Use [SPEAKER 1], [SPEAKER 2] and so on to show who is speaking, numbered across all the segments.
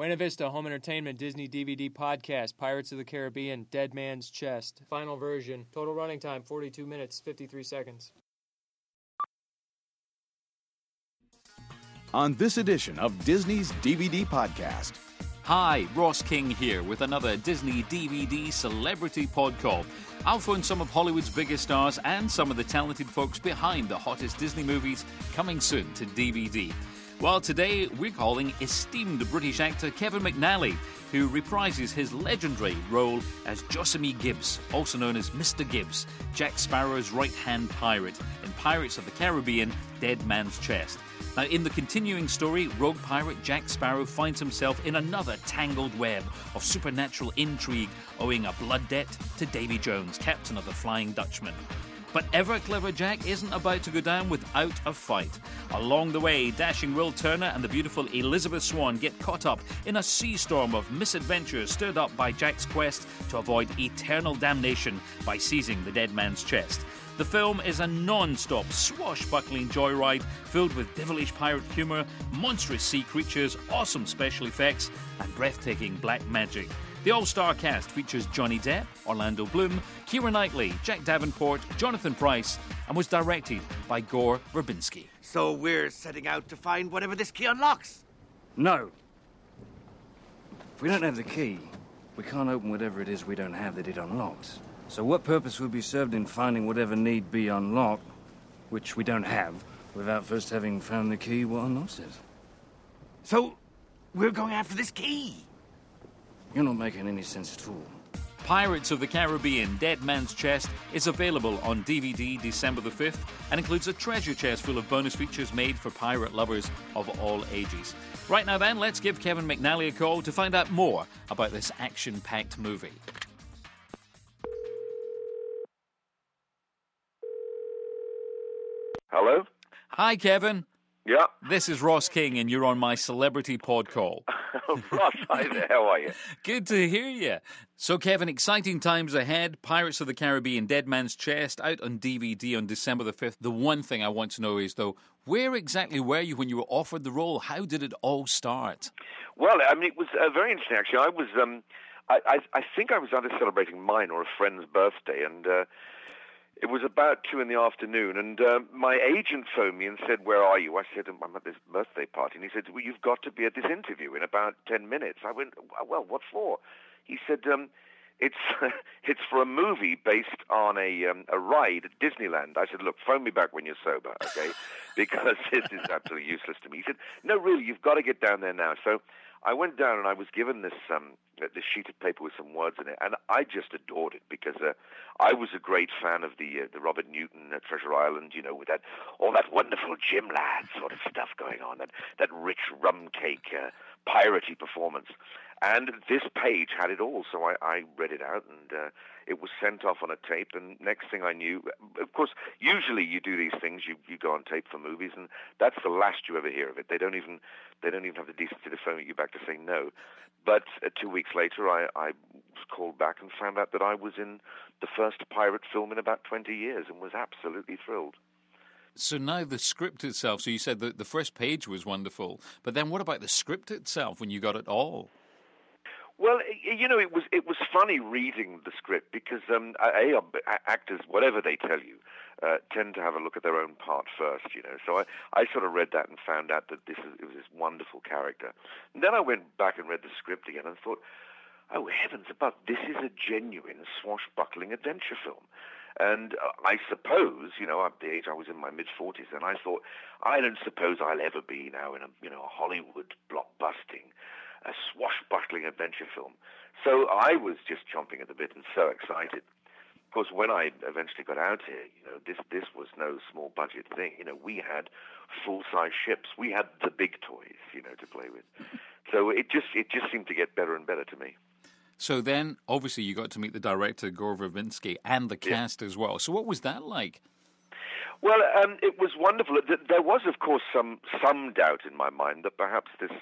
[SPEAKER 1] Buena Vista Home Entertainment Disney DVD Podcast, Pirates of the Caribbean, Dead Man's Chest. Final version. Total running time, 42 minutes, 53 seconds.
[SPEAKER 2] On this edition of Disney's DVD Podcast.
[SPEAKER 3] Hi, Ross King here with another Disney DVD Celebrity Pod Call. I'll phone some of Hollywood's biggest stars and some of the talented folks behind the hottest Disney movies coming soon to DVD. Well, today we're calling esteemed British actor Kevin McNally, who reprises his legendary role as Josemie Gibbs, also known as Mr. Gibbs, Jack Sparrow's right-hand pirate in Pirates of the Caribbean, Dead Man's Chest. Now, in the continuing story, rogue pirate Jack Sparrow finds himself in another tangled web of supernatural intrigue, owing a blood debt to Davy Jones, captain of the Flying Dutchman. But ever-clever Jack isn't about to go down without a fight. Along the way, dashing Will Turner and the beautiful Elizabeth Swann get caught up in a sea storm of misadventures stirred up by Jack's quest to avoid eternal damnation by seizing the dead man's chest. The film is a non-stop, swashbuckling joyride filled with devilish pirate humour, monstrous sea creatures, awesome special effects, and breathtaking black magic. The all-star cast features Johnny Depp, Orlando Bloom, Keira Knightley, Jack Davenport, Jonathan Pryce, and was directed by Gore Verbinski.
[SPEAKER 4] So we're setting out to find whatever this key unlocks?
[SPEAKER 5] No. If we don't have the key, we can't open whatever it is we don't have that it unlocks. So what purpose would be served in finding whatever need be unlocked, which we don't have, without first having found the key what unlocks it?
[SPEAKER 4] So we're going after this key?
[SPEAKER 5] You're not making any sense at all.
[SPEAKER 3] Pirates of the Caribbean, Dead Man's Chest is available on DVD December the 5th and includes a treasure chest full of bonus features made for pirate lovers of all ages. Right now then, let's give Kevin McNally a call to find out more about this action-packed movie.
[SPEAKER 6] Hello?
[SPEAKER 3] Hi, Kevin.
[SPEAKER 6] Yeah.
[SPEAKER 3] This is Ross King, and you're on my Celebrity Pod Call.
[SPEAKER 6] Ross, hi there. How are you?
[SPEAKER 3] Good to hear you. So, Kevin, exciting times ahead. Pirates of the Caribbean, Dead Man's Chest, out on DVD on December the 5th. The one thing I want to know is, though, where exactly were you when you were offered the role? How did it all start?
[SPEAKER 6] Well, I mean, it was very interesting, actually. I was, I think I was either celebrating mine or a friend's birthday, and it was about 2 p.m, and my agent phoned me and said, "Where are you?" I said, "I'm at this birthday party." And he said, "Well, you've got to be at this interview in about 10 minutes. I went, "Well, what for?" He said, "It's it's for a movie based on a ride at Disneyland." I said, "Look, phone me back when you're sober, okay? Because this is absolutely useless to me." He said, "No, really, you've got to get down there now." So I went down and I was given this sheet of paper with some words in it, and I just adored it because I was a great fan of the Robert Newton Treasure Island, you know, with all that wonderful Jim Ladd sort of stuff going on, that rich rum cake piratey performance. And this page had it all, so I read it out, and it was sent off on a tape, and next thing I knew, of course, usually you do these things, you go on tape for movies, and that's the last you ever hear of it. They don't even have the decency to phone you back to say no. But 2 weeks later, I was called back and found out that I was in the first pirate film in about 20 years, and was absolutely thrilled.
[SPEAKER 3] So now the script itself, so you said that the first page was wonderful, but then what about the script itself when you got it all?
[SPEAKER 6] Well, you know, it was funny reading the script because actors, whatever they tell you, tend to have a look at their own part first, you know. So I sort of read that and found out that it was this wonderful character. And then I went back and read the script again and thought, oh, heavens above, this is a genuine swashbuckling adventure film. And I suppose, you know, at the age I was in my mid-40s, and I thought, I don't suppose I'll ever be now in a Hollywood blockbusting, a swashbuckling adventure film. So I was just chomping at the bit and so excited. Of course, when I eventually got out here, you know, this was no small budget thing. You know, we had full-size ships. We had the big toys, you know, to play with. So it just seemed to get better and better to me.
[SPEAKER 3] So then, obviously, you got to meet the director, Gore Verbinski, and the cast as well. So what was that like?
[SPEAKER 6] Well, it was wonderful. There was, of course, some doubt in my mind that perhaps this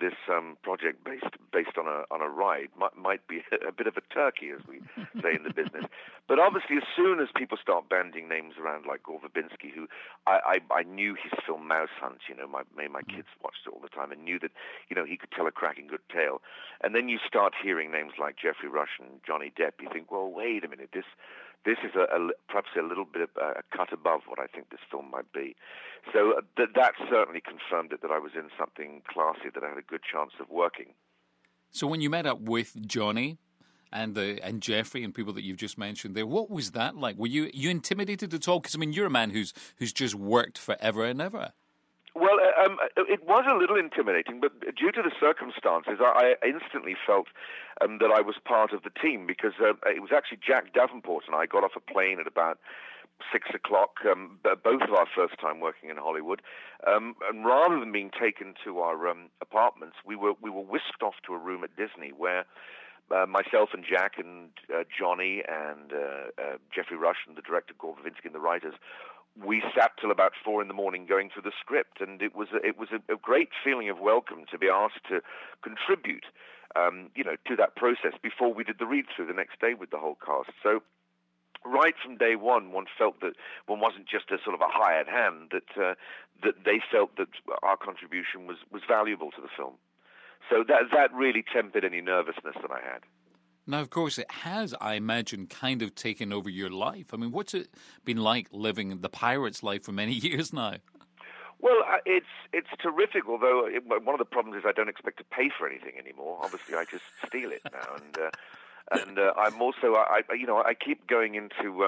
[SPEAKER 6] this project based on a ride might be a bit of a turkey, as we say in the business. But obviously, as soon as people start banding names around like Gore Verbinski, who I knew his film Mouse Hunt, my kids watched it all the time and knew that, he could tell a cracking good tale. And then you start hearing names like Geoffrey Rush and Johnny Depp. You think, well, wait a minute, this is perhaps a little bit of a cut above what I think this film might be. So that certainly confirmed it, that I was in something classy, that I had a good chance of working.
[SPEAKER 3] So when you met up with Johnny and Geoffrey and people that you've just mentioned there, what was that like? Were you intimidated at all? Because, you're a man who's just worked forever and ever.
[SPEAKER 6] Well, it was a little intimidating, but due to the circumstances, I instantly felt that I was part of the team, because it was actually Jack Davenport and I got off a plane at about 6 o'clock, both of our first time working in Hollywood, and rather than being taken to our apartments, we were whisked off to a room at Disney where myself and Jack and Johnny and Geoffrey Rush and the director Gore Verbinski and the writers, we sat till about 4 a.m. going through the script, and it was a great feeling of welcome to be asked to contribute, to that process before we did the read-through the next day with the whole cast. So right from day one felt that one wasn't just a sort of a hired hand, that they felt that our contribution was valuable to the film. So that really tempered any nervousness that I had.
[SPEAKER 3] Now, of course, it has, I imagine, kind of taken over your life. What's it been like living the pirate's life for many years now?
[SPEAKER 6] Well, it's terrific, although one of the problems is I don't expect to pay for anything anymore. Obviously, I just steal it now, and I'm also, I keep going into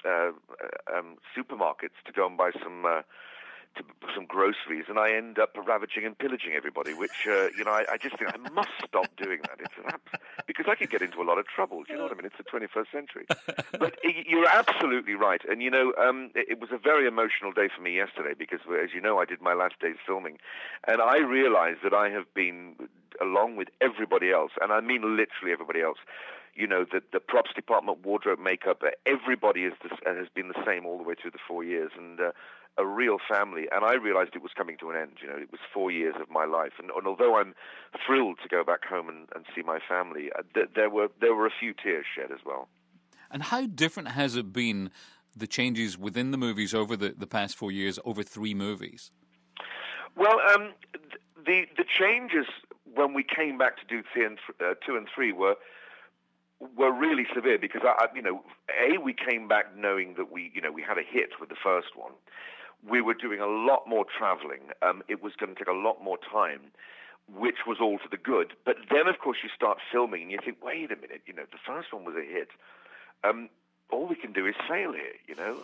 [SPEAKER 6] supermarkets to go and buy some groceries, and I end up ravaging and pillaging everybody, which, I just think I must stop doing that. Because I could get into a lot of trouble. Do you know what I mean? It's the 21st century. But you're absolutely right. And, it was a very emotional day for me yesterday because, as you know, I did my last day's filming, and I realized that I have been, along with everybody else, and I mean literally everybody else, the props department, wardrobe, makeup, everybody has been the same all the way through the 4 years, and a real family. And I realized it was coming to an end. It was 4 years of my life, and although I'm thrilled to go back home and see my family, there were a few tears shed as well.
[SPEAKER 3] And how different has it been, the changes within the movies over the past 4 years, over 3 movies?
[SPEAKER 6] Well, the changes when we came back to do 2 and 3 were really severe, because we came back knowing that we had a hit with the first one. We were doing a lot more traveling. It was going to take a lot more time, which was all to the good. But then, of course, you start filming and you think, wait a minute, the first one was a hit. All we can do is fail here,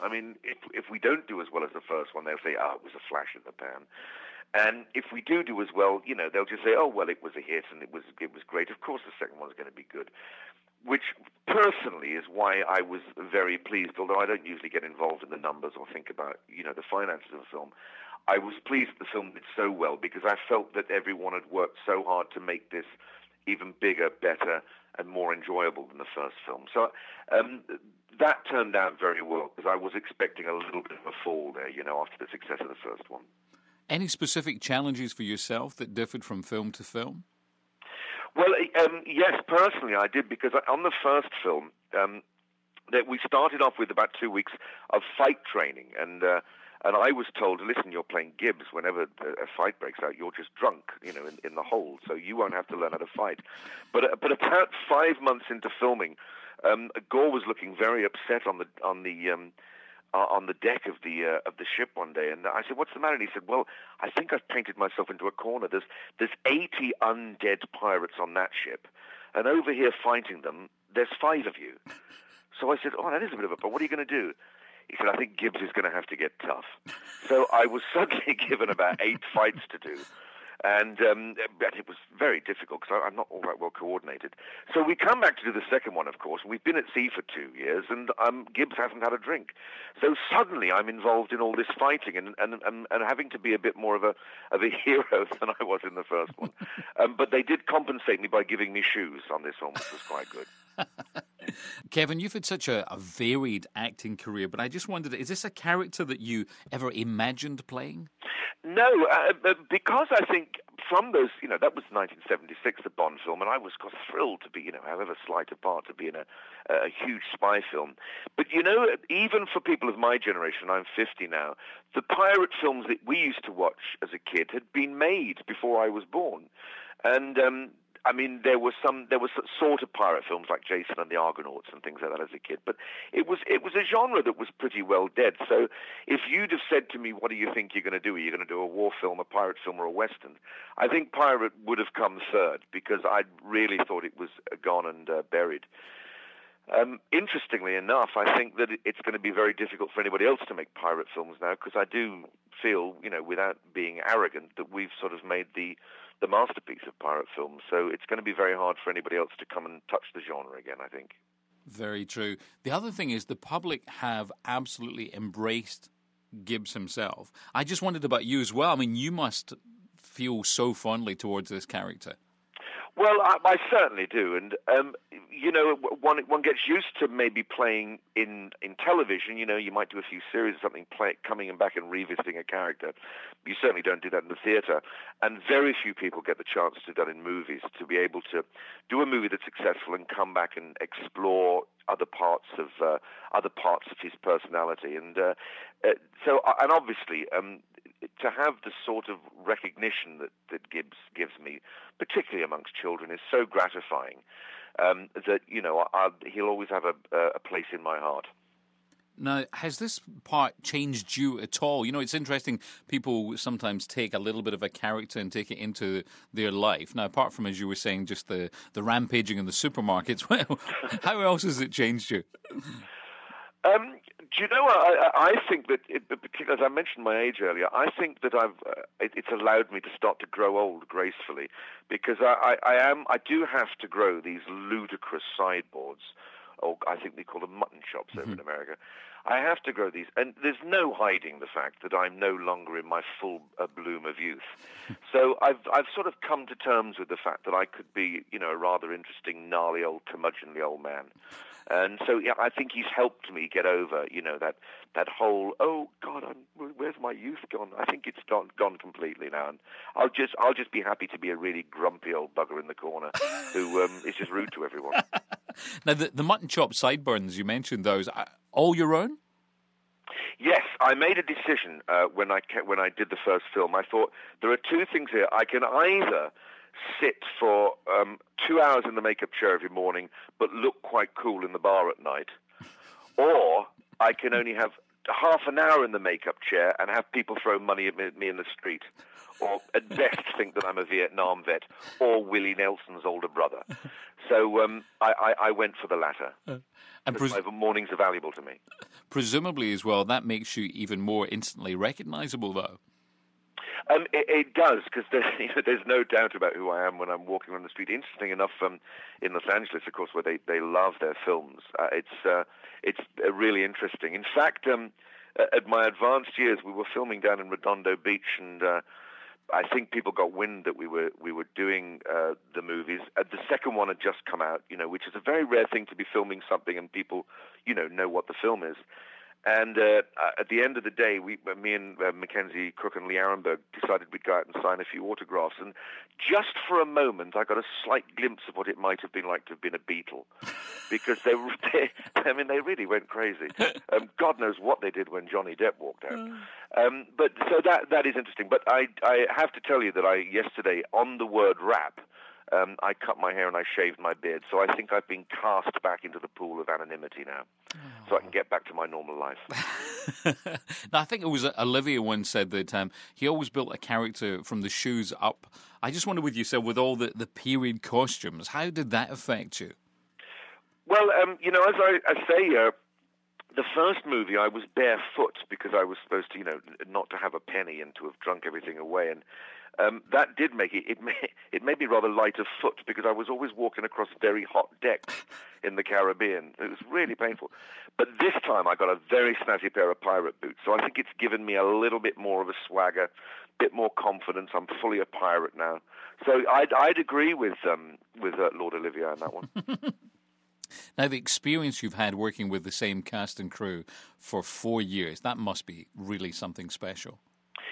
[SPEAKER 6] if we don't do as well as the first one, they'll say, it was a flash in the pan. And if we do as well, they'll just say, oh, well, it was a hit and it was great. Of course, the second one's going to be good. Which personally is why I was very pleased, although I don't usually get involved in the numbers or think about, the finances of the film. I was pleased the film did so well because I felt that everyone had worked so hard to make this even bigger, better, and more enjoyable than the first film. So that turned out very well because I was expecting a little bit of a fall there, after the success of the first one.
[SPEAKER 3] Any specific challenges for yourself that differed from film to film?
[SPEAKER 6] Well, yes, personally I did, because on the first film, that we started off with about 2 weeks of fight training, and I was told, listen, you're playing Gibbs. Whenever a fight breaks out, you're just drunk, in the hold, so you won't have to learn how to fight. But about 5 months into filming, Gore was looking very upset on the deck of the ship one day, and I said, "What's the matter?" And he said, "Well, I think I've painted myself into a corner. There's 80 undead pirates on that ship, and over here fighting them, there's 5 of you." So I said, "Oh, that is a bit of a problem. What are you going to do?" He said, "I think Gibbs is going to have to get tough." So I was suddenly given about 8 fights to do. And it was very difficult because I'm not all that well coordinated. So we come back to do the second one, of course. We've been at sea for 2 years, and Gibbs hasn't had a drink. So suddenly I'm involved in all this fighting and having to be a bit more of a hero than I was in the first one. But they did compensate me by giving me shoes on this one, which was quite good.
[SPEAKER 3] Kevin, you've had such a varied acting career, but I just wondered, is this a character that you ever imagined playing?
[SPEAKER 6] No, because I think from those, that was 1976, the Bond film, and I was thrilled to be, however slight a part, to be in a huge spy film. But, even for people of my generation, I'm 50 now, the pirate films that we used to watch as a kid had been made before I was born. And, there were sort of pirate films like Jason and the Argonauts and things like that as a kid, but it was a genre that was pretty well dead. So if you'd have said to me, what do you think you're going to do? Are you going to do a war film, a pirate film, or a western? I think pirate would have come third, because I really thought it was gone and buried. Interestingly enough, I think that it's going to be very difficult for anybody else to make pirate films now, because I do feel, without being arrogant, that we've sort of made the masterpiece of pirate films. So it's going to be very hard for anybody else to come and touch the genre again, I think.
[SPEAKER 3] Very true. The other thing is the public have absolutely embraced Gibbs himself. I just wondered about you as well. I mean, you must feel so fondly towards this character.
[SPEAKER 6] Well, I certainly do, and one gets used to maybe playing in television. You might do a few series or something, coming back and revisiting a character. You certainly don't do that in the theatre, and very few people get the chance to do that in movies. To be able to do a movie that's successful and come back and explore other parts of his personality, and obviously. To have the sort of recognition that Gibbs gives me, particularly amongst children, is so gratifying that he'll always have a place in my heart.
[SPEAKER 3] Now, has this part changed you at all? It's interesting, people sometimes take a little bit of a character and take it into their life. Now, apart from, as you were saying, just the rampaging in the supermarkets, well, how else has it changed you?
[SPEAKER 6] Do you know, I think that, particularly as I mentioned my age earlier, I think that it's allowed me to start to grow old gracefully, because I do have to grow these ludicrous sideboards, or I think they call them mutton chops over in America. I have to grow these, and there's no hiding the fact that I'm no longer in my full bloom of youth. So I've sort of come to terms with the fact that I could be, a rather interesting, gnarly old, curmudgeonly old man. And so, I think he's helped me get over, that whole, oh God, where's my youth gone? I think it's gone completely now, and I'll just be happy to be a really grumpy old bugger in the corner who is just rude to everyone.
[SPEAKER 3] Now, the mutton chop sideburns, you mentioned those, all your own?
[SPEAKER 6] Yes, I made a decision when I did the first film. I thought there are two things here. I can either sit for 2 hours in the makeup chair every morning, but look quite cool in the bar at night, or I can only have half an hour in the makeup chair and have people throw money at me in the street, or at best think that I'm a Vietnam vet or Willie Nelson's older brother. So I went for the latter. And my mornings are valuable to me. Presumably as well, that makes you even more instantly recognizable, though. It does, because there's no doubt about who I am when I'm walking on the street. Interesting enough, in Los Angeles, of course, where they love their films, it's really interesting. In fact, at my advanced years, we were filming down in Redondo Beach, and I think people got wind that we were doing the movies. The second one had just come out, which is a very rare thing to be filming something and people, know what the film is. And at the end of the day, me and Mackenzie Crook and Lee Arenberg decided we'd go out and sign a few autographs. And just for a moment, I got a slight glimpse of what it might have been like to have been a Beatle, because they really went crazy. God knows what they did when Johnny Depp walked out. But so that is interesting. But I have to tell you that yesterday, on the word rap, I cut my hair and I shaved my beard, so I think I've been cast back into the pool of anonymity now, so I can get back to my normal life.
[SPEAKER 3] Now, I think it was Olivia once said that he always built a character from the shoes up. I just wonder with yourself, with all the period costumes, how did that affect you? Well, as I say, the first movie I was barefoot because I was supposed to, not to have a penny and to have drunk everything away, and that did make it made me rather light of foot, because I was always walking across very hot decks in the Caribbean. It was really painful. But this time I got a very snazzy pair of pirate boots, so I think it's given me a little bit more of a swagger, a bit more confidence. I'm fully a pirate now. So I'd agree with Lord Olivier on that one. Now, the experience you've had working with the same cast and crew for 4 years, that must be really something special.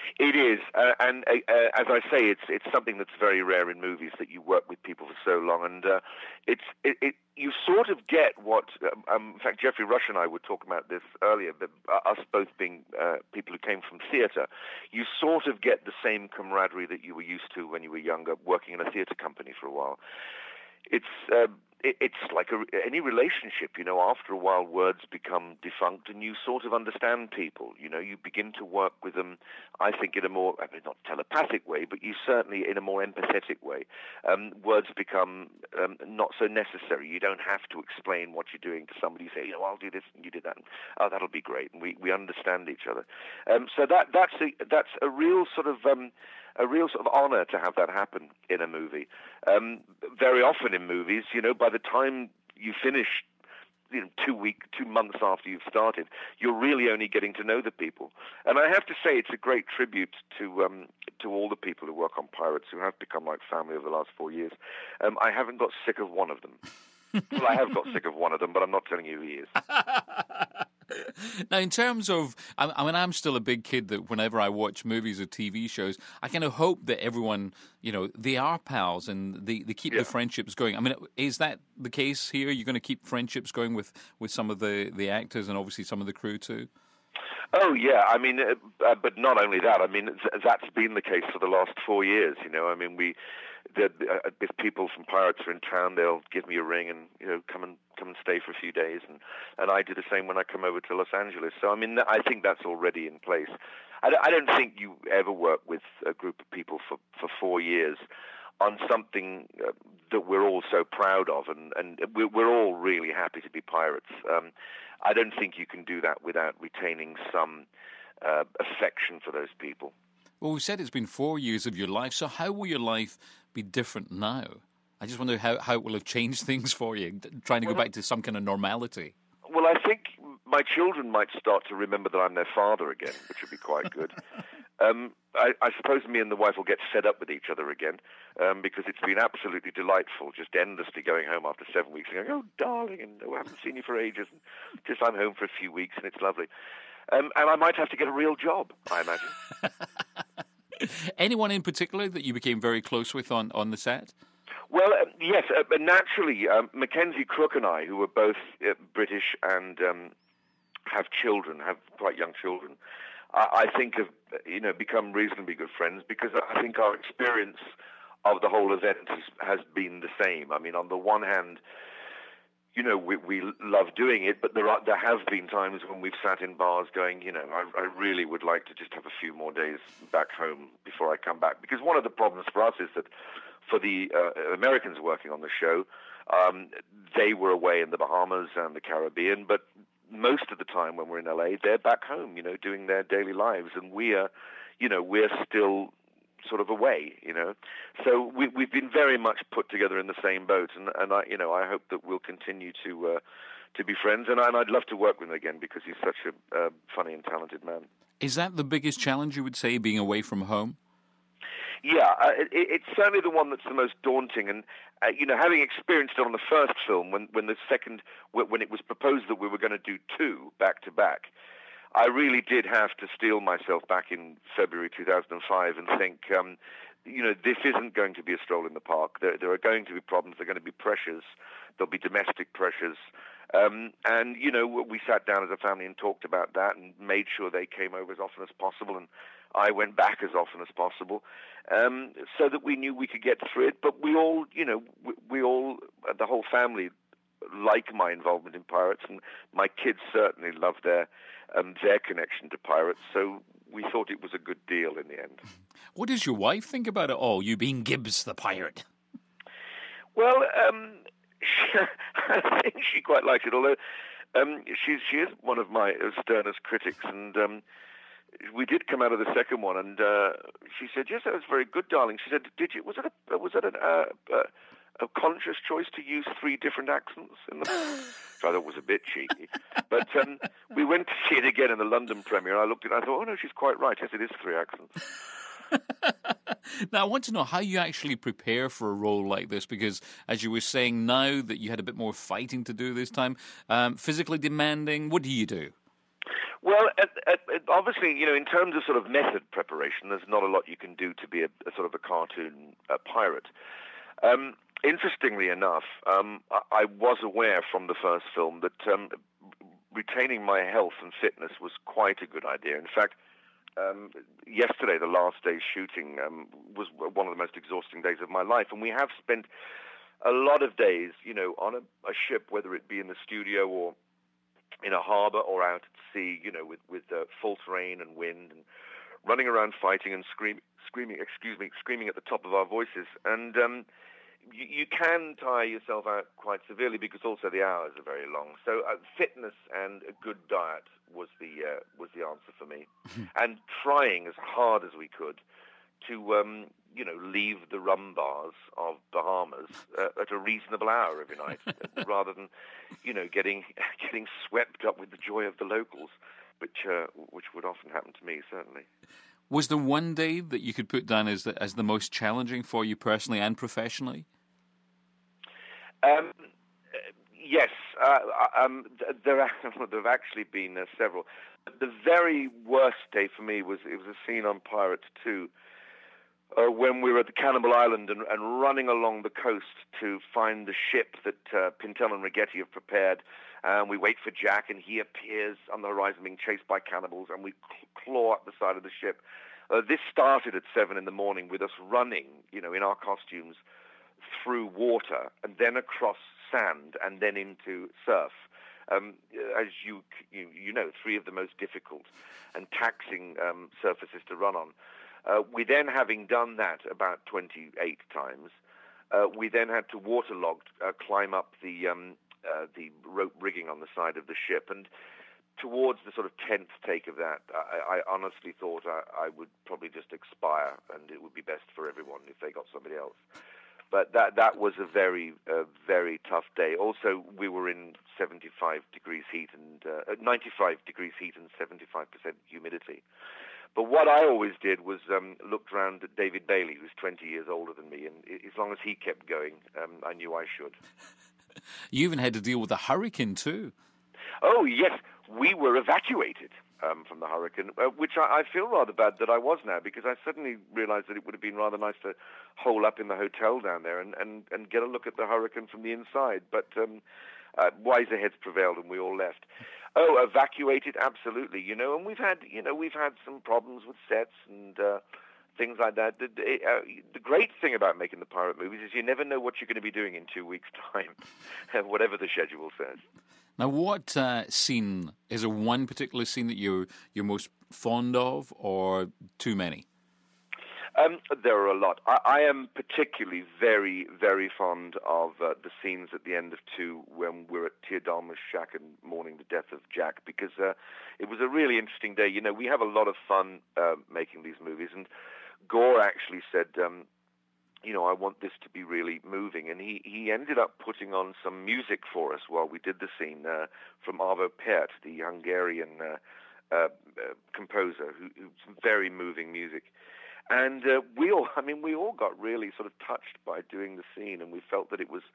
[SPEAKER 6] It is, and as I say, it's something that's very rare in movies that you work with people for so long, and you sort of get what. In fact, Geoffrey Rush and I were talking about this earlier. But us both being people who came from theatre, you sort of get the same camaraderie that you were used to when you were younger, working in a theatre company for a while. It's like any relationship, after a while words become defunct and you sort of understand people, you begin to work with them, I think in a more, not telepathic way, but you certainly in a more empathetic way. Words become not so necessary. You don't have to explain what you're doing to somebody. You say, I'll do this and you do that. Oh, that'll be great. And we understand each other. So that's a real sort of honor to have that happen in a movie. Very often in movies, by the time you finish, 2 months after you've started, you're really only getting to know the people. And I have to say, it's a great tribute to all the people who work on Pirates, who have become like family over the last 4 years. I haven't got sick of one of them. Well, I have got sick of one of them, but I'm not telling you who he is.
[SPEAKER 3] Now, in terms of, I'm still a big kid that whenever I watch movies or TV shows, I kind of hope that everyone, they are pals and they keep the friendships going. I mean, is that the case here? You're going to keep friendships going with some of the actors and obviously some of the crew too?
[SPEAKER 6] Oh, yeah. I mean, but not only that. I mean, that's been the case for the last 4 years, I mean, if people from Pirates are in town, they'll give me a ring and come and stay for a few days, and I do the same when I come over to Los Angeles. So I mean, I think that's already in place. I don't think you ever work with a group of people for 4 years on something that we're all so proud of, and we're all really happy to be pirates. I don't think you can do that without retaining some affection for those people.
[SPEAKER 3] Well, we said it's been 4 years of your life, so how will your life be different now? I just wonder how it will have changed things for you, trying to go back to some kind of normality.
[SPEAKER 6] Well, I think my children might start to remember that I'm their father again, which would be quite good. I suppose me and the wife will get fed up with each other again, because it's been absolutely delightful, just endlessly going home after 7 weeks and going, oh, darling, and I haven't seen you for ages, and just I'm home for a few weeks, and it's lovely. And I might have to get a real job, I imagine.
[SPEAKER 3] Anyone in particular that you became very close with on the set?
[SPEAKER 6] Well, yes, naturally, Mackenzie Crook and I, who are both British and have children, have quite young children, I think have become reasonably good friends, because I think our experience of the whole event has been the same. I mean, on the one hand, we love doing it, but there have been times when we've sat in bars going, I really would like to just have a few more days back home before I come back. Because one of the problems for us is that for the Americans working on the show, they were away in the Bahamas and the Caribbean, but most of the time when we're in LA, they're back home, doing their daily lives, and we're still sort of away, So we've been very much put together in the same boat, and I hope that we'll continue to be friends, and I'd love to work with him again, because he's such a funny and talented man. Is
[SPEAKER 3] that the biggest challenge, you would say, being away from home?
[SPEAKER 6] Yeah, it's certainly the one that's the most daunting, and having experienced it on the first film, when it was proposed that we were going to do 2 back to back, I really did have to steel myself back in February 2005 and think, this isn't going to be a stroll in the park. There are going to be problems. There are going to be pressures. There'll be domestic pressures. And we sat down as a family and talked about that and made sure they came over as often as possible, and I went back as often as possible, so that we knew we could get through it. But we all, the whole family, like my involvement in Pirates, and my kids certainly love their connection to Pirates, so we thought it was a good deal in the end.
[SPEAKER 3] What does your wife think about it all, you being Gibbs the pirate?
[SPEAKER 6] Well, I think she quite likes it, although she is one of my sternest critics, and we did come out of the second one, and she said, yes, that was very good, darling. She said, was it a conscious choice to use 3 different accents in the so I thought it was a bit cheeky. But we went to see it again in the London premiere, and I looked at it and I thought, oh, no, she's quite right. Yes, it is 3 accents.
[SPEAKER 3] Now, I want to know how you actually prepare for a role like this, because, as you were saying, now that you had a bit more fighting to do this time, physically demanding, what do you do?
[SPEAKER 6] Well, obviously, in terms of sort of method preparation, there's not a lot you can do to be a sort of a cartoon pirate. Interestingly enough, I was aware from the first film that retaining my health and fitness was quite a good idea. In fact, yesterday, the last day's shooting, was one of the most exhausting days of my life, and we have spent a lot of days, on a ship, whether it be in the studio or in a harbor or out at sea, with full terrain and wind, and running around fighting and screaming at the top of our voices. And you can tire yourself out quite severely because also the hours are very long. So fitness and a good diet was the answer for me, and trying as hard as we could to leave the rum bars of Bahamas at a reasonable hour every night, rather than getting swept up with the joy of the locals, which would often happen to me, certainly.
[SPEAKER 3] Was there one day that you could put down as the most challenging for you personally and professionally?
[SPEAKER 6] Yes, there have actually been several. The very worst day for me was a scene on Pirates 2 when we were at the Cannibal Island and running along the coast to find the ship that Pintel and Righetti have prepared. We wait for Jack, and he appears on the horizon being chased by cannibals, and we claw up the side of the ship. This started at 7 a.m. with us running, in our costumes, through water and then across sand and then into surf. As you know, 3 of the most difficult and taxing surfaces to run on. We then, having done that about 28 times, we then had to waterlog, climb up the rope rigging on the side of the ship. And towards the sort of 10th take of that, I honestly thought I would probably just expire, and it would be best for everyone if they got somebody else. But that was a very tough day. Also, we were in 75 degrees heat and 95 degrees heat and 75% humidity. But what I always did was looked around at David Bailey, who's 20 years older than me, and as long as he kept going, I knew I should.
[SPEAKER 3] You even had to deal with a hurricane too.
[SPEAKER 6] Oh, yes. We were evacuated from the hurricane, which I feel rather bad that I was now, because I suddenly realized that it would have been rather nice to hole up in the hotel down there and get a look at the hurricane from the inside. But wiser heads prevailed, and we all left. Oh, evacuated, absolutely. And we've had some problems with sets and things like that. The great thing about making the pirate movies is you never know what you're going to be doing in 2 weeks' time, whatever the schedule says.
[SPEAKER 3] Now, what scene is there? One particular scene that you're most fond of, or too many?
[SPEAKER 6] There are a lot. I am particularly very, very fond of the scenes at the end of 2 when we're at Tia Dalma's shack and mourning the death of Jack, because it was a really interesting day. We have a lot of fun making these movies, and Gore actually said, I want this to be really moving, and he ended up putting on some music for us while we did the scene from Arvo Pärt, the Hungarian composer, who's very moving music. And we all got really sort of touched by doing the scene, and we felt that it was,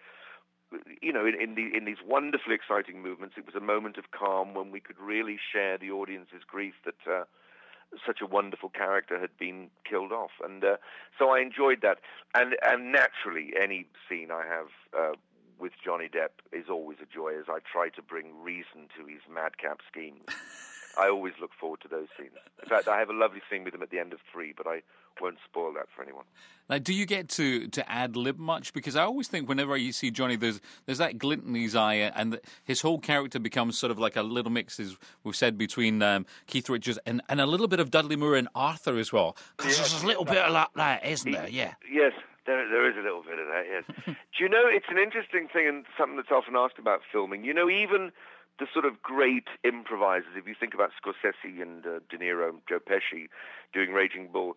[SPEAKER 6] in these wonderfully exciting movements, it was a moment of calm when we could really share the audience's grief that such a wonderful character had been killed off. And so I enjoyed that. And naturally, any scene I have with Johnny Depp is always a joy, as I try to bring reason to his madcap schemes. I always look forward to those scenes. In fact, I have a lovely scene with him at the end of 3, but I won't spoil that for anyone.
[SPEAKER 3] Now, do you get to ad-lib much? Because I always think whenever you see Johnny, there's that glint in his eye, and his whole character becomes sort of like a little mix, as we've said, between Keith Richards and a little bit of Dudley Moore and Arthur as well. Because there's a little bit of that, isn't there? Yeah.
[SPEAKER 6] Yes. There is a little bit of that, yes. Do you know, it's an interesting thing and something that's often asked about filming. Even the sort of great improvisers, if you think about Scorsese and De Niro and Joe Pesci doing Raging Bull,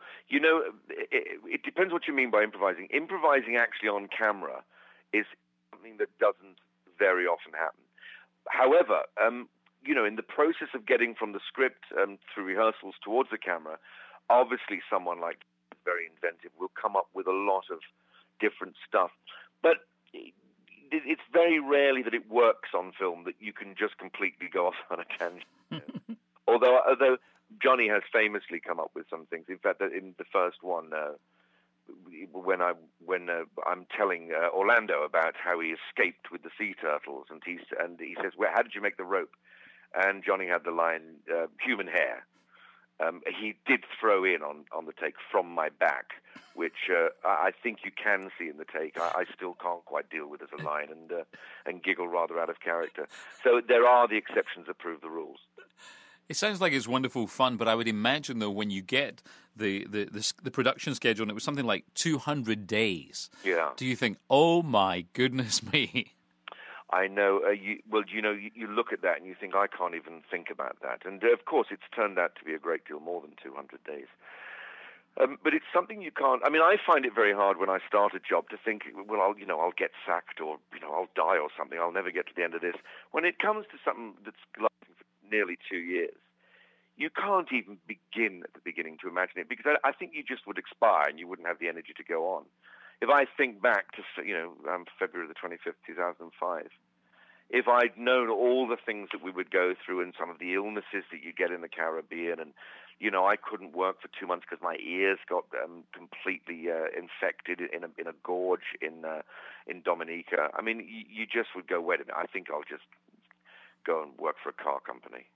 [SPEAKER 6] it depends what you mean by improvising. Improvising actually on camera is something that doesn't very often happen. However, in the process of getting from the script through rehearsals towards the camera, obviously someone like very inventive will come up with a lot of different stuff. But it's very rarely that it works on film, that you can just completely go off on a tangent. Although Johnny has famously come up with some things. In fact, in the first one, when I'm telling Orlando about how he escaped with the sea turtles, and he says, "Well, how did you make the rope?" And Johnny had the line, "Human hair." He did throw in on the take, "from my back," which I think you can see in the take. I still can't quite deal with as a line, and giggle rather out of character. So there are the exceptions that prove the rules.
[SPEAKER 3] It sounds like it's wonderful fun, but I would imagine, though, when you get the production schedule, and it was something like 200 days, do you think, oh, my goodness me?
[SPEAKER 6] I know. You look at that and you think, I can't even think about that. And, of course, it's turned out to be a great deal more than 200 days. But it's something you can't... I mean, I find it very hard when I start a job to think, well, I'll get sacked, or, I'll die or something. I'll never get to the end of this. When it comes to something that's lasting for nearly 2 years, you can't even begin at the beginning to imagine it, because I think you just would expire and you wouldn't have the energy to go on. If I think back to, February the 25th, 2005, if I'd known all the things that we would go through and some of the illnesses that you get in the Caribbean, and, I couldn't work for 2 months because my ears got completely infected in a gorge in Dominica. I mean, you just would go, wait a minute, I think I'll just go and work for a car company.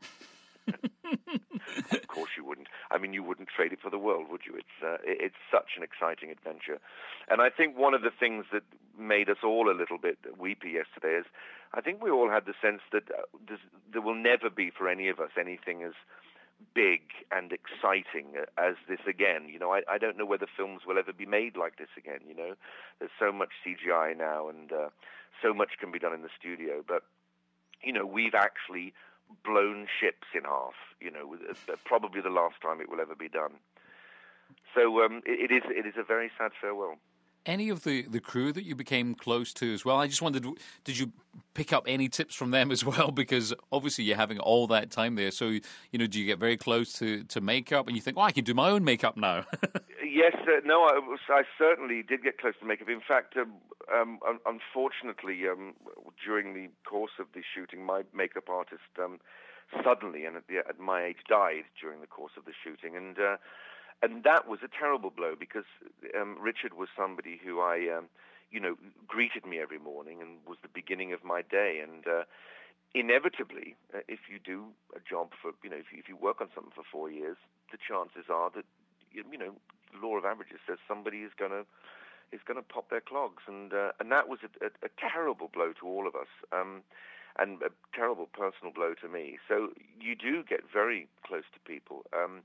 [SPEAKER 6] Of course you wouldn't. I mean, you wouldn't trade it for the world, would you? It's such an exciting adventure. And I think one of the things that made us all a little bit weepy yesterday is I think we all had the sense that there will never be for any of us anything as big and exciting as this again. I don't know whether films will ever be made like this again. There's so much CGI now, and so much can be done in the studio. But, we've actually blown ships in half, probably the last time it will ever be done. So it is a very sad farewell.
[SPEAKER 3] Any of the crew that you became close to as well? I just wondered, did you pick up any tips from them as well? Because obviously you're having all that time there. So, do you get very close to makeup and you think, I can do my own makeup now?
[SPEAKER 6] Yes, no, I certainly did get close to makeup. In fact, unfortunately, during the course of the shooting, my makeup artist suddenly, and at my age, died during the course of the shooting. And that was a terrible blow, because Richard was somebody who I, greeted me every morning and was the beginning of my day. And inevitably, if you do a job for, if you work on something for 4 years, the chances are that, the law of averages says somebody is going to pop their clogs. And that was a terrible blow to all of us, and a terrible personal blow to me. So you do get very close to people.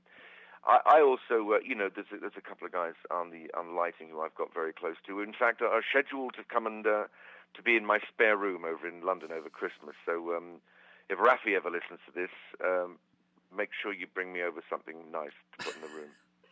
[SPEAKER 6] I also, there's a couple of guys on lighting who I've got very close to. In fact, are scheduled to come and to be in my spare room over in London over Christmas. So if Raffi ever listens to this, make sure you bring me over something nice to put in the room.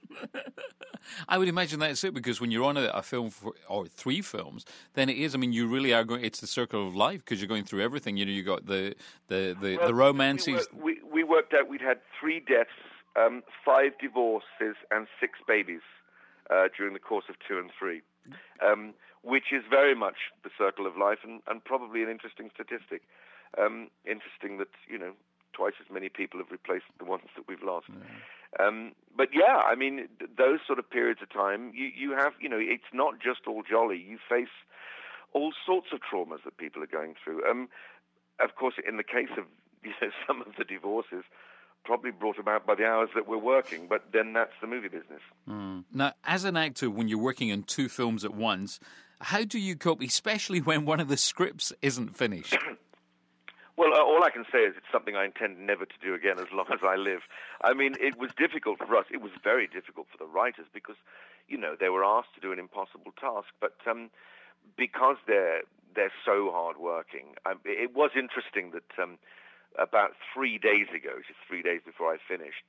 [SPEAKER 3] I would imagine that's it, because when you're on a film or 3 films, then it is. I mean, you really are going. It's the circle of life, because you're going through everything. You got the romances.
[SPEAKER 6] We worked out we'd had 3 deaths, 5 divorces, and 6 babies during the course of 2 and 3, which is very much the circle of life, and probably an interesting statistic. Interesting that twice as many people have replaced the ones that we've lost. Yeah. But yeah, I mean, those sort of periods of time, you have, it's not just all jolly. You face all sorts of traumas that people are going through. Of course, in the case of some of the divorces, probably brought about by the hours that we're working, but then that's the movie business.
[SPEAKER 3] Now, as an actor, when you're working on 2 films at once, how do you cope, especially when one of the scripts isn't finished?
[SPEAKER 6] Well, all I can say is it's something I intend never to do again as long as I live. I mean, it was difficult for us. It was very difficult for the writers because, they were asked to do an impossible task. But because they're so hardworking, it was interesting that about 3 days ago, just 3 days before I finished,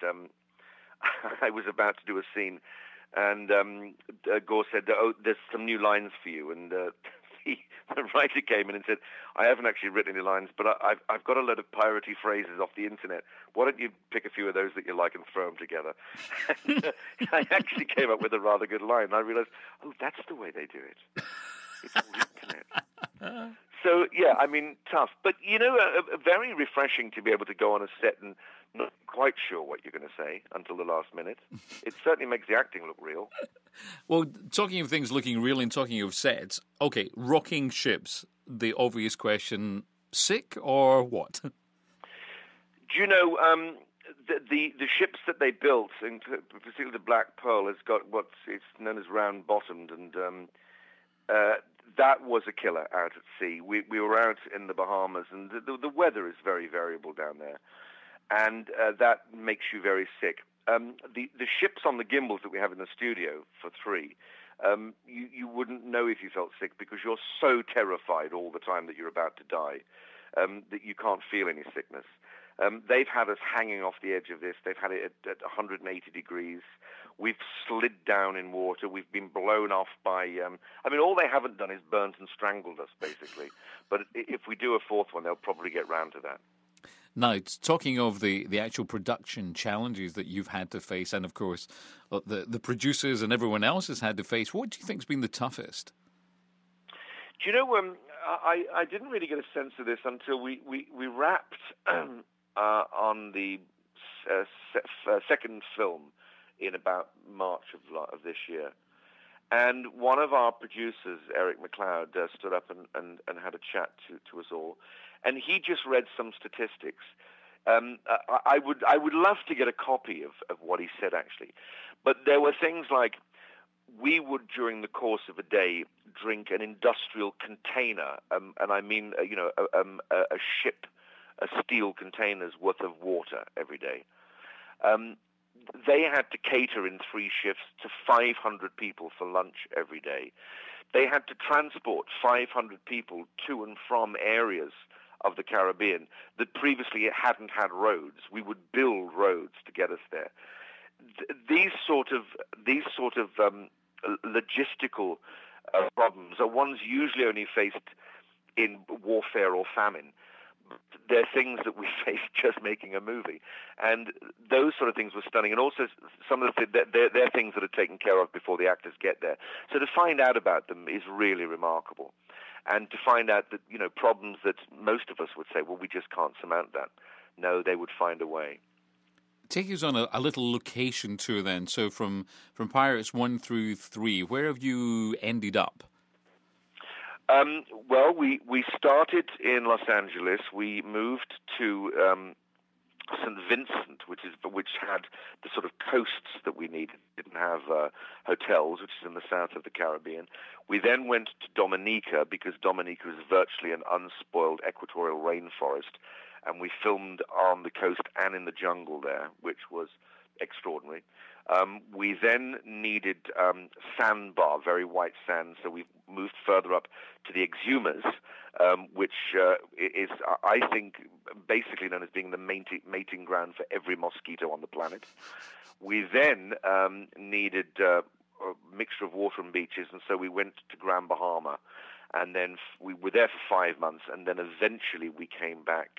[SPEAKER 6] I was about to do a scene, and Gore said, there's some new lines for you, and the writer came in and said, I haven't actually written any lines, but I've got a lot of piratey phrases off the internet. Why don't you pick a few of those that you like and throw them together? And, I actually came up with a rather good line, and I realized, that's the way they do it. It's all internet. So, yeah, I mean, tough. But, very refreshing to be able to go on a set and not quite sure what you're going to say until the last minute. It certainly makes the acting look real.
[SPEAKER 3] Well, talking of things looking real and talking of sets, okay, rocking ships, the obvious question, sick or what?
[SPEAKER 6] Do you know, the ships that they built, particularly the Black Pearl, has got it's known as round-bottomed, and that was a killer out at sea. We were out in the Bahamas, and the weather is very variable down there, and that makes you very sick. The ships on the gimbals that we have in the studio for 3, you wouldn't know if you felt sick because you're so terrified all the time that you're about to die that you can't feel any sickness. They've had us hanging off the edge of this. They've had it at 180 degrees. We've slid down in water. We've been blown off by... all they haven't done is burnt and strangled us, basically. But if we do a 4th one, they'll probably get round to that.
[SPEAKER 3] Now, talking of the actual production challenges that you've had to face, and of course the producers and everyone else has had to face, what do you think's been the toughest?
[SPEAKER 6] Do you know, I didn't really get a sense of this until we wrapped on the second film in about March of this year. And one of our producers, Eric McLeod, stood up and had a chat to us all. And he just read some statistics. I would love to get a copy of what he said, actually. But there were things like we would, during the course of a day, drink an industrial container, and I mean, a ship, a steel container's worth of water every day. They had to cater in 3 shifts to 500 people for lunch every day. They had to transport 500 people to and from areas of the Caribbean that previously hadn't had roads. We would build roads to get us there. These sort of logistical problems are ones usually only faced in warfare or famine. They're things that we face just making a movie, and those sort of things were stunning. And also, some of they're things that are taken care of before the actors get there. So to find out about them is really remarkable, and to find out that problems that most of us would say, well, we just can't surmount that. No, they would find a way.
[SPEAKER 3] Take us on a little location tour then. So from Pirates 1 through 3, where have you ended up?
[SPEAKER 6] Well, we started in Los Angeles. We moved to St. Vincent, which had the sort of coasts that we needed. It didn't have hotels, which is in the south of the Caribbean. We then went to Dominica because Dominica is virtually an unspoiled equatorial rainforest, and we filmed on the coast and in the jungle there, which was extraordinary. We then needed sandbar, very white sand, so we moved further up to the Exumas, which is, I think, basically known as being the mating ground for every mosquito on the planet. We then needed a mixture of water and beaches, and so we went to Grand Bahama, and then we were there for 5 months, and then eventually we came back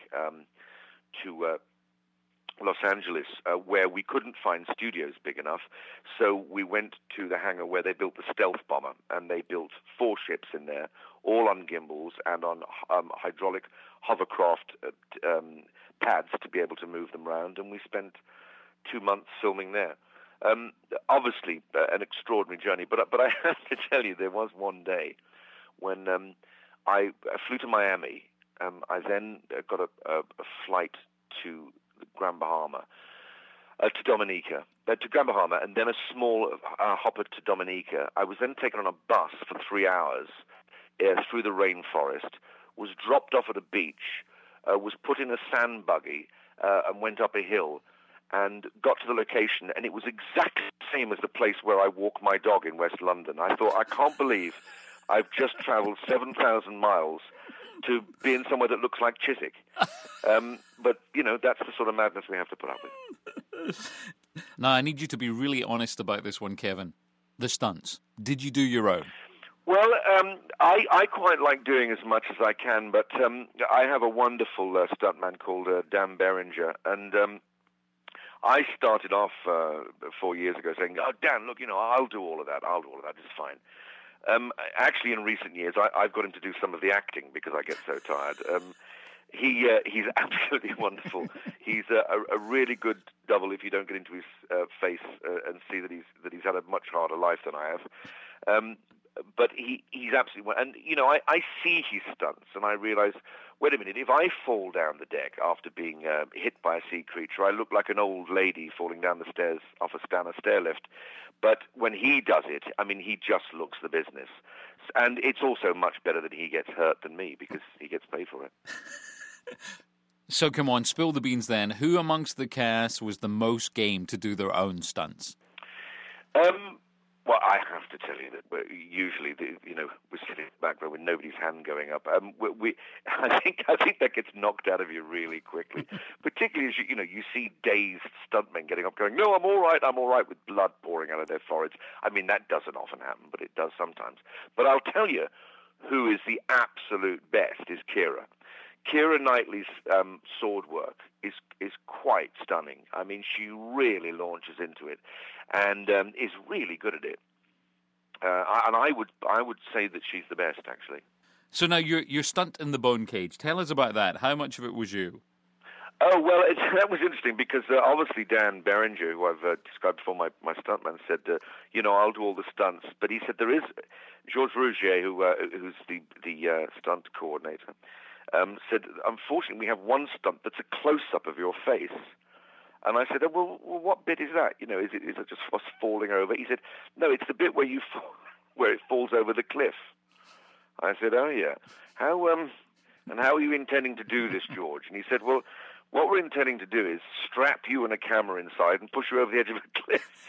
[SPEAKER 6] to Los Angeles, where we couldn't find studios big enough, so we went to the hangar where they built the stealth bomber, and they built 4 ships in there, all on gimbals and on hydraulic hovercraft pads to be able to move them around, and we spent 2 months filming there. Obviously, an extraordinary journey, but I have to tell you, there was one day when I flew to Miami. I then got a flight to Grand Bahama, to Dominica, to Grand Bahama, and then a small hopper to Dominica. I was then taken on a bus for 3 hours through the rainforest, was dropped off at a beach, was put in a sand buggy, and went up a hill, and got to the location, and it was exactly the same as the place where I walk my dog in West London. I thought, I can't believe I've just traveled 7,000 miles to be in somewhere that looks like Chiswick. But, that's the sort of madness we have to put up with.
[SPEAKER 3] Now, I need you to be really honest about this one, Kevin. The stunts. Did you do your own?
[SPEAKER 6] Well, I quite like doing as much as I can, but I have a wonderful stuntman called Dan Berenger, and I started off 4 years ago saying, "Oh, Dan, look, I'll do all of that. It's fine." Actually, in recent years, I've got him to do some of the acting because I get so tired. He's absolutely wonderful. He's a really good double if you don't get into his face and see that he's had a much harder life than I have. But he's absolutely and I see his stunts and I realize, wait a minute, if I fall down the deck after being hit by a sea creature, I look like an old lady falling down the stairs off a stair lift. But when he does it, I mean, he just looks the business. And it's also much better that he gets hurt than me because he gets paid for it.
[SPEAKER 3] So come on, spill the beans then. Who amongst the cast was the most game to do their own stunts?
[SPEAKER 6] Well, I have to tell you that usually, we're sitting in the back row with nobody's hand going up. I think that gets knocked out of you really quickly, particularly as you see dazed stuntmen getting up, going, "No, I'm all right," with blood pouring out of their foreheads. I mean, that doesn't often happen, but it does sometimes. But I'll tell you, who is the absolute best is Keira. Keira Knightley's sword work is quite stunning. I mean, she really launches into it, and is really good at it. And I would say that she's the best, actually.
[SPEAKER 3] So now your stunt in the bone cage. Tell us about that. How much of it was you?
[SPEAKER 6] Oh, well, that was interesting because obviously Dan Berenger, who I've described before, my stuntman, said, I'll do all the stunts. But he said there is Georges Rougier, who's the stunt coordinator, said, unfortunately, we have one stunt that's a close-up of your face. And I said, well, what bit is that? Is it just us falling over? He said, no, it's the bit where it falls over the cliff. I said, oh, yeah. How are you intending to do this, George? And he said, well, what we're intending to do is strap you and a camera inside and push you over the edge of a cliff.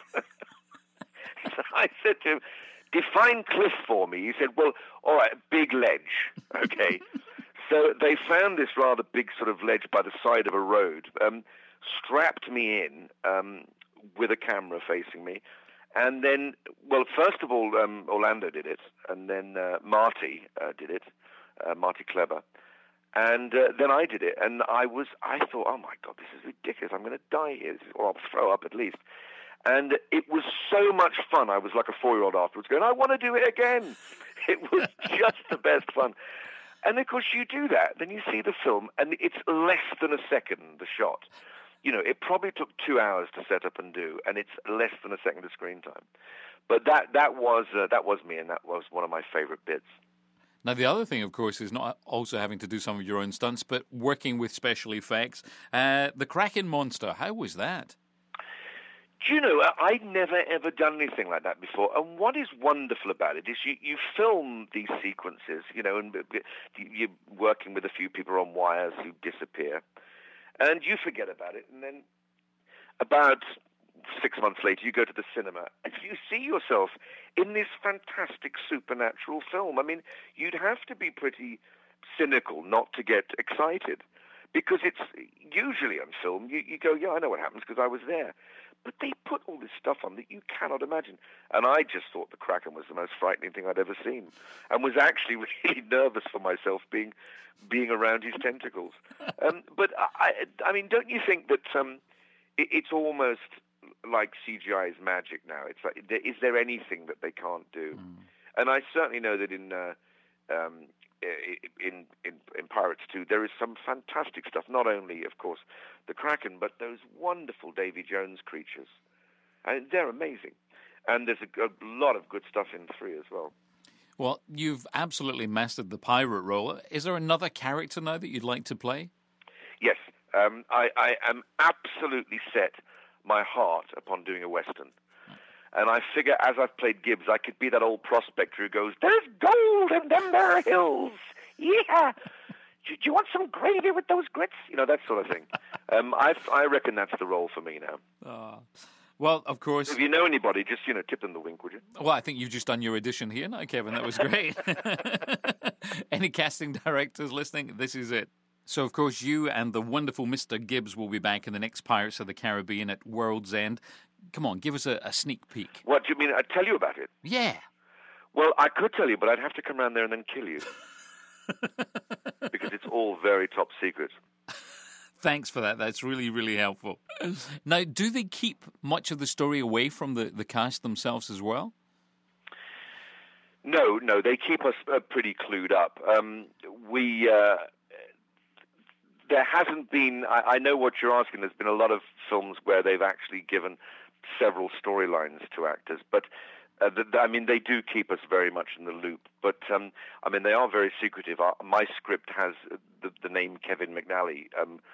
[SPEAKER 6] So I said to him, define cliff for me. He said, well, all right, big ledge, okay. So they found this rather big sort of ledge by the side of a road, strapped me in with a camera facing me, and then, well, first of all, Orlando did it, and then Marty did it, Marty Kleber, and then I did it, and I thought, oh my God, this is ridiculous, I'm going to die here, or I'll throw up at least. And it was so much fun, I was like a 4-year-old afterwards going, I want to do it again. It was just the best fun. And of course you do that, then you see the film, and it's less than a second, the shot. It probably took 2 hours to set up and do, and it's less than a second of screen time. But that was me, and that was one of my favorite bits.
[SPEAKER 3] Now, the other thing, of course, is not also having to do some of your own stunts, but working with special effects. The Kraken monster, how was that?
[SPEAKER 6] Do you know, I'd never, ever done anything like that before. And what is wonderful about it is you film these sequences, and you're working with a few people on wires who disappear. And you forget about it. And then about 6 months later, you go to the cinema and you see yourself in this fantastic supernatural film. I mean, you'd have to be pretty cynical not to get excited because it's usually on film. You go, yeah, I know what happens because I was there. But they put all this stuff on that you cannot imagine. And I just thought the Kraken was the most frightening thing I'd ever seen and was actually really nervous for myself being around his tentacles. But, I mean, don't you think that it's almost like CGI's magic now? It's like, is there anything that they can't do? And I certainly know that in Pirates 2, there is some fantastic stuff. Not only, of course, the Kraken, but those wonderful Davy Jones creatures. And they're amazing. And there's a lot of good stuff in 3 as well.
[SPEAKER 3] Well, you've absolutely mastered the pirate role. Is there another character now that you'd like to play?
[SPEAKER 6] Yes. I am absolutely set my heart upon doing a Western. And I figure as I've played Gibbs, I could be that old prospector who goes, there's gold in them there hills. Yeah. Do you want some gravy with those grits? That sort of thing. I reckon that's the role for me now.
[SPEAKER 3] Well, of course.
[SPEAKER 6] If you know anybody, just, tip them the wink, would you?
[SPEAKER 3] Well, I think you've just done your audition here now, Kevin. That was great. Any casting directors listening, this is it. So, of course, you and the wonderful Mr. Gibbs will be back in the next Pirates of the Caribbean at World's End. Come on, give us a sneak peek.
[SPEAKER 6] What, do you mean I'd tell you about it?
[SPEAKER 3] Yeah.
[SPEAKER 6] Well, I could tell you, but I'd have to come around there and then kill you. Because it's all very top secret.
[SPEAKER 3] Thanks for that. That's really, really helpful. Now, do they keep much of the story away from the cast themselves as well?
[SPEAKER 6] No, they keep us pretty clued up. There hasn't been, I know what you're asking, there's been a lot of films where they've actually given several storylines to actors, but they do keep us very much in the loop. But, they are very secretive. My script has the name Kevin McNally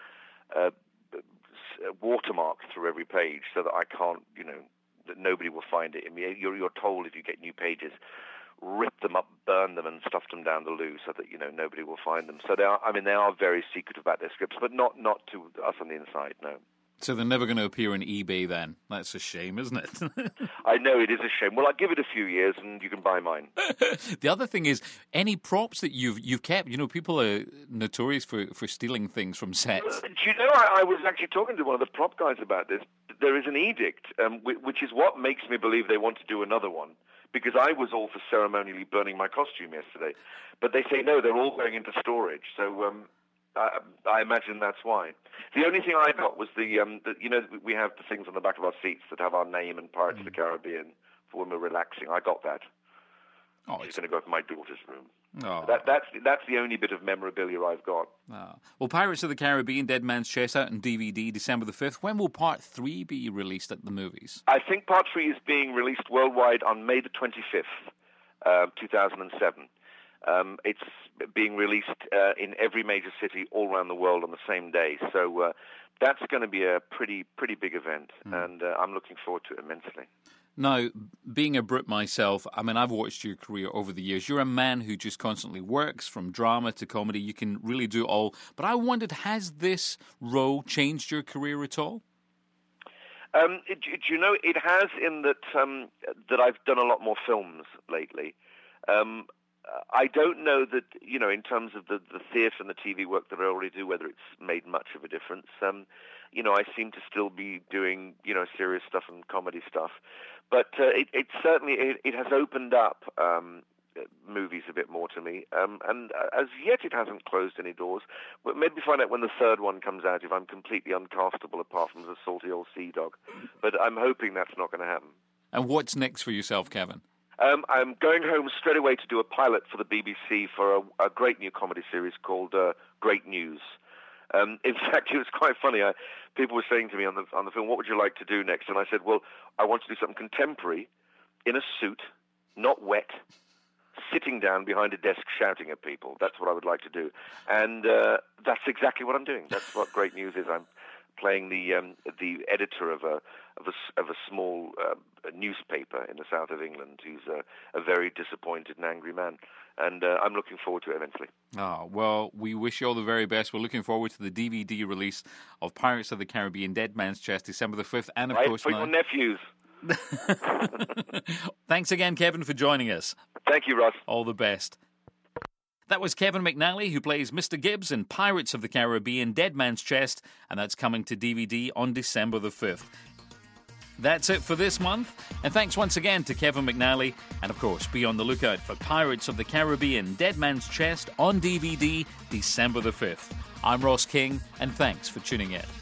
[SPEAKER 6] watermarked through every page so that I can't, that nobody will find it. I mean, you're told if you get new pages, rip them up, burn them, and stuff them down the loo so that nobody will find them. So they are very secretive about their scripts, but not to us on the inside. No.
[SPEAKER 3] So they're never going to appear on eBay then? That's a shame, isn't it?
[SPEAKER 6] I know, it is a shame. Well, I'll give it a few years and you can buy mine.
[SPEAKER 3] The other thing is, any props that you've kept? People are notorious for stealing things from sets.
[SPEAKER 6] Do you know, I was actually talking to one of the prop guys about this. There is an edict, which is what makes me believe they want to do another one. Because I was all for ceremonially burning my costume yesterday. But they say, no, they're all going into storage. So I imagine that's why. The only thing I got was we have the things on the back of our seats that have our name and Pirates of the Caribbean for when we're relaxing. I got that. She's going to go to my daughter's room.
[SPEAKER 3] Oh.
[SPEAKER 6] That's the only bit of memorabilia I've got.
[SPEAKER 3] Oh. Well, Pirates of the Caribbean, Dead Man's Chest out on DVD December the 5th. When will Part 3 be released at the movies?
[SPEAKER 6] I think Part 3 is being released worldwide on May the 25th, 2007. It's being released in every major city all around the world on the same day. So that's going to be a pretty big event, and I'm looking forward to it immensely.
[SPEAKER 3] Now, being a Brit myself, I've watched your career over the years. You're a man who just constantly works, from drama to comedy. You can really do it all. But I wondered, has this role changed your career at all?
[SPEAKER 6] It has, in that I've done a lot more films lately. I don't know that, in terms of the theatre and the TV work that I already do, whether it's made much of a difference. I seem to still be doing, serious stuff and comedy stuff. But it certainly has opened up movies a bit more to me. And as yet it hasn't closed any doors. But maybe find out when the third one comes out if I'm completely uncastable apart from the salty old sea dog. But I'm hoping that's not going to happen.
[SPEAKER 3] And what's next for yourself, Kevin?
[SPEAKER 6] I'm going home straight away to do a pilot for the BBC for a great new comedy series called Great News. In fact, it was quite funny. People were saying to me on the film, what would you like to do next? And I said, well, I want to do something contemporary, in a suit, not wet, sitting down behind a desk shouting at people. That's what I would like to do. And that's exactly what I'm doing. That's what Great News is. I'm playing the editor of a small newspaper in the south of England who's a very disappointed and angry man. And I'm looking forward to it immensely.
[SPEAKER 3] Oh, well, we wish you all the very best. We're looking forward to the DVD release of Pirates of the Caribbean, Dead Man's Chest, December the 5th. And, of course,
[SPEAKER 6] for your nephews.
[SPEAKER 3] Thanks again, Kevin, for joining us.
[SPEAKER 6] Thank you, Ross.
[SPEAKER 3] All the best. That was Kevin McNally, who plays Mr. Gibbs in Pirates of the Caribbean, Dead Man's Chest, and that's coming to DVD on December the 5th. That's it for this month, and thanks once again to Kevin McNally, and of course, be on the lookout for Pirates of the Caribbean, Dead Man's Chest on DVD, December the 5th. I'm Ross King, and thanks for tuning in.